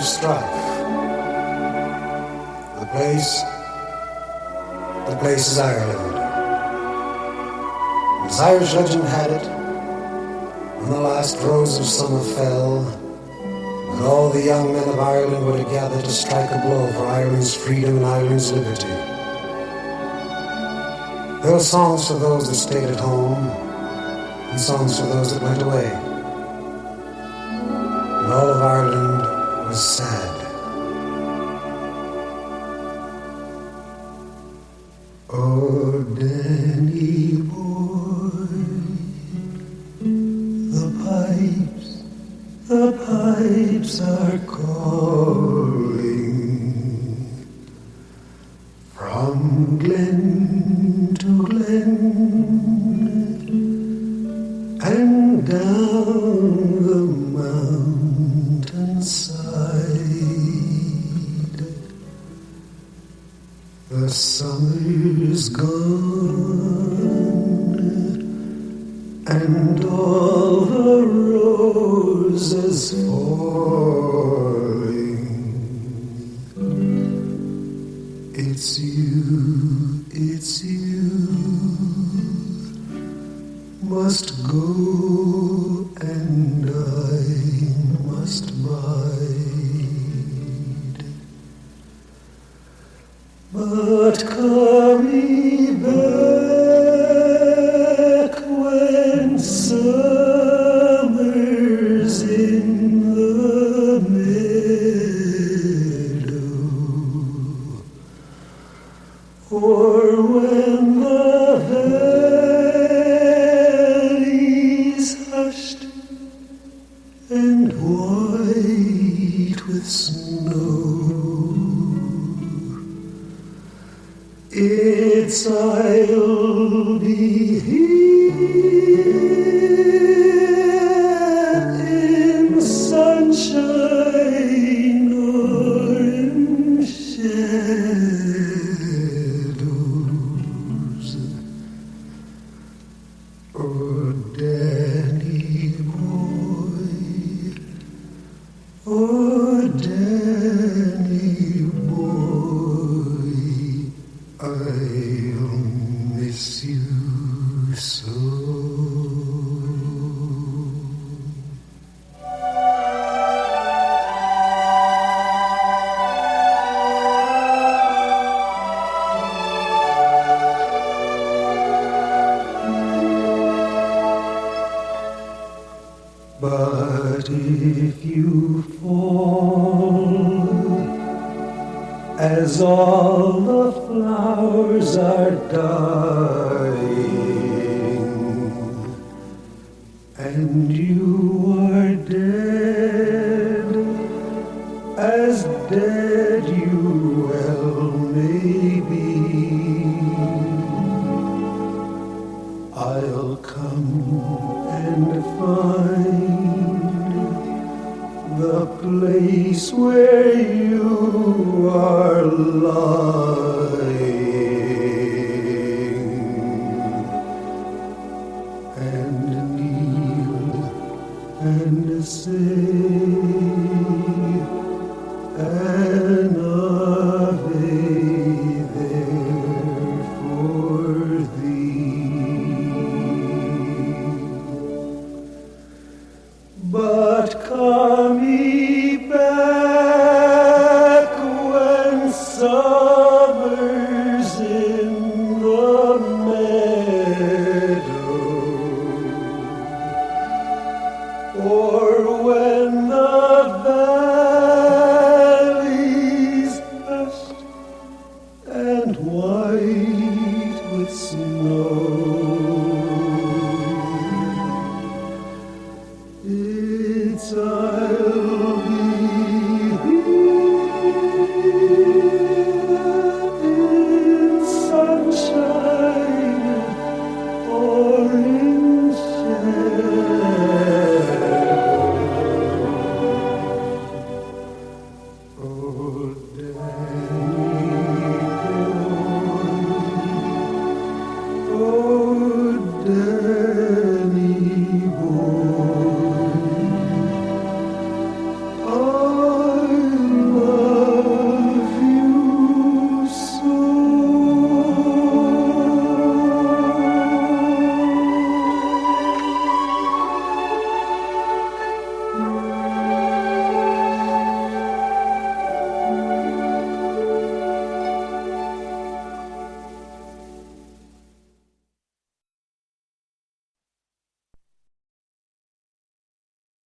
strife. The place is Ireland. As Irish legend had it, when the last rose of summer fell, and all the young men of Ireland were to gather to strike a blow for Ireland's freedom and Ireland's liberty. There were songs for those that stayed at home, and songs for those that went away. And all of Ireland was sad. Oh, Danny boy, the pipes are calling from glen to glen and down the mountainside. The summer's gone and all the roses falling. It's you must go and I must bide. But coming back when summer's in the meadow, or when the valley's hushed and white with snow, I'll be here in sunshine or in shadows. Oh, Danny boy, oh, Danny boy, I'll miss you so. But if you fall, as all the flowers are dying, and you are dead, as dead you well may be, I'll come and find the place where you are lying, and kneel and say,